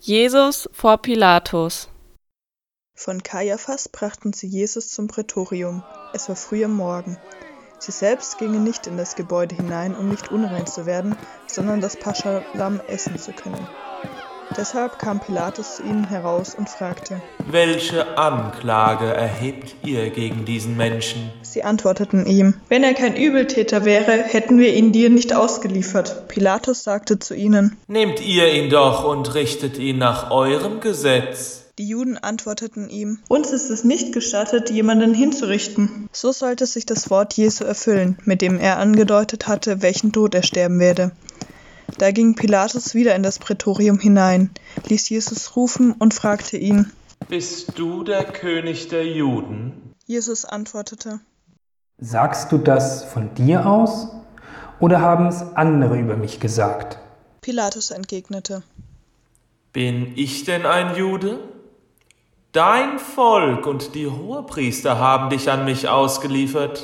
Jesus vor Pilatus. Von Kajaphas brachten sie Jesus zum Prätorium. Es war früh am Morgen. Sie selbst gingen nicht in das Gebäude hinein, um nicht unrein zu werden, sondern das Paschalamm essen zu können. Deshalb kam Pilatus zu ihnen heraus und fragte: Welche Anklage erhebt ihr gegen diesen Menschen? Sie antworteten ihm: Wenn er kein Übeltäter wäre, hätten wir ihn dir nicht ausgeliefert. Pilatus sagte zu ihnen: Nehmt ihr ihn doch und richtet ihn nach eurem Gesetz. Die Juden antworteten ihm: Uns ist es nicht gestattet, jemanden hinzurichten. So sollte sich das Wort Jesu erfüllen, mit dem er angedeutet hatte, welchen Tod er sterben werde. Da ging Pilatus wieder in das Prätorium hinein, ließ Jesus rufen und fragte ihn: Bist du der König der Juden? Jesus antwortete: Sagst du das von dir aus, oder haben es andere über mich gesagt? Pilatus entgegnete: Bin ich denn ein Jude? Dein Volk und die Hohepriester haben dich an mich ausgeliefert.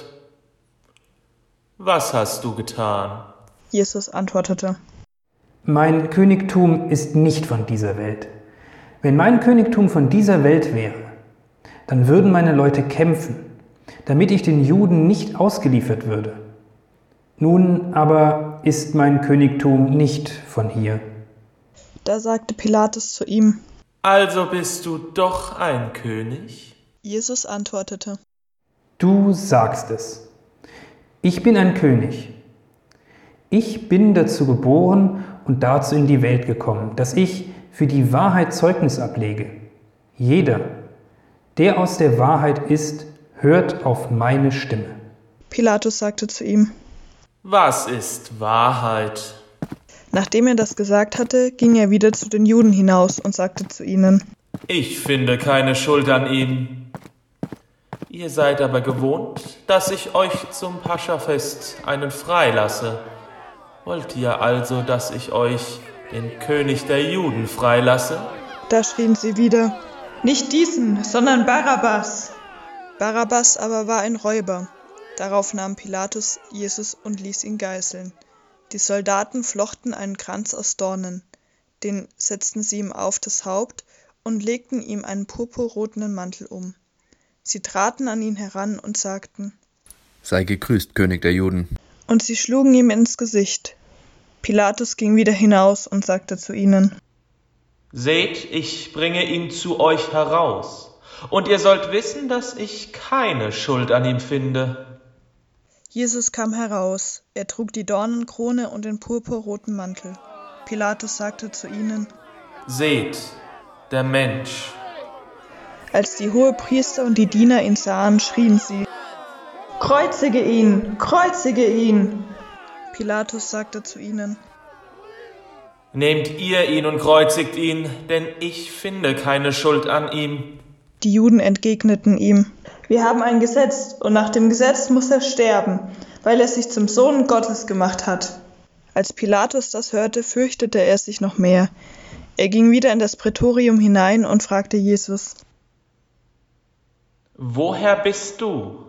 Was hast du getan? Jesus antwortete: Mein Königtum ist nicht von dieser Welt. Wenn mein Königtum von dieser Welt wäre, dann würden meine Leute kämpfen, damit ich den Juden nicht ausgeliefert würde. Nun aber ist mein Königtum nicht von hier. Da sagte Pilatus zu ihm: Also bist du doch ein König? Jesus antwortete: Du sagst es. Ich bin ein König. Ich bin dazu geboren und dazu in die Welt gekommen, dass ich für die Wahrheit Zeugnis ablege. Jeder, der aus der Wahrheit ist, hört auf meine Stimme. Pilatus sagte zu ihm: Was ist Wahrheit? Nachdem er das gesagt hatte, ging er wieder zu den Juden hinaus und sagte zu ihnen: Ich finde keine Schuld an ihm. Ihr seid aber gewohnt, dass ich euch zum Paschafest einen freilasse. Wollt ihr also, dass ich euch, den König der Juden, freilasse? Da schrien sie wieder: Nicht diesen, sondern Barabbas! Barabbas aber war ein Räuber. Darauf nahm Pilatus Jesus und ließ ihn geißeln. Die Soldaten flochten einen Kranz aus Dornen, den setzten sie ihm auf das Haupt und legten ihm einen purpurroten Mantel um. Sie traten an ihn heran und sagten: Sei gegrüßt, König der Juden. Und sie schlugen ihm ins Gesicht. Pilatus ging wieder hinaus und sagte zu ihnen: Seht, ich bringe ihn zu euch heraus, und ihr sollt wissen, dass ich keine Schuld an ihm finde. Jesus kam heraus. Er trug die Dornenkrone und den purpurroten Mantel. Pilatus sagte zu ihnen: Seht, der Mensch. Als die Hohepriester und die Diener ihn sahen, schrien sie: Kreuzige ihn! Kreuzige ihn! Pilatus sagte zu ihnen: Nehmt ihr ihn und kreuzigt ihn, denn ich finde keine Schuld an ihm. Die Juden entgegneten ihm: Wir haben ein Gesetz, und nach dem Gesetz muss er sterben, weil er sich zum Sohn Gottes gemacht hat. Als Pilatus das hörte, fürchtete er sich noch mehr. Er ging wieder in das Prätorium hinein und fragte Jesus: Woher bist du?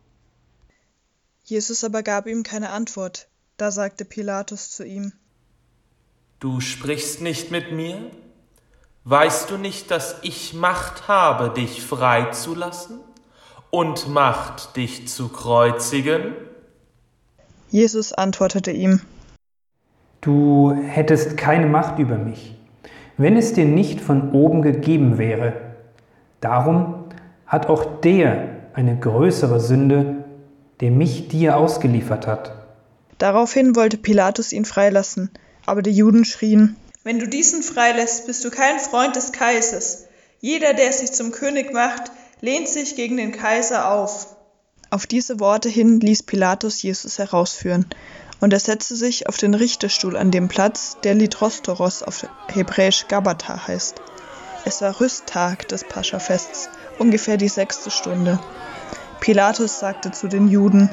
Jesus aber gab ihm keine Antwort. Da sagte Pilatus zu ihm: Du sprichst nicht mit mir? Weißt du nicht, dass ich Macht habe, dich freizulassen und Macht, dich zu kreuzigen? Jesus antwortete ihm: Du hättest keine Macht über mich, wenn es dir nicht von oben gegeben wäre. Darum hat auch der eine größere Sünde, der mich dir ausgeliefert hat. Daraufhin wollte Pilatus ihn freilassen, aber die Juden schrien: Wenn du diesen freilässt, bist du kein Freund des Kaisers. Jeder, der sich zum König macht, lehnt sich gegen den Kaiser auf. Auf diese Worte hin ließ Pilatus Jesus herausführen, und er setzte sich auf den Richterstuhl an dem Platz, der Lithrostoros auf Hebräisch Gabbatha heißt. Es war Rüsttag des Paschafests, ungefähr die 6. Stunde. Pilatus sagte zu den Juden: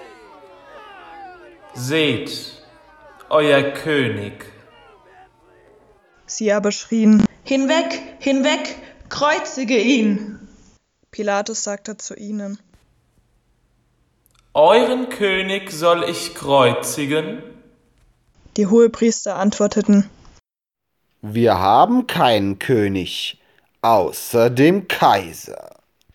Seht, euer König. Sie aber schrien: Hinweg, hinweg, kreuzige ihn! Pilatus sagte zu ihnen: Euren König soll ich kreuzigen? Die Hohepriester antworteten: Wir haben keinen König, außer dem Kaiser.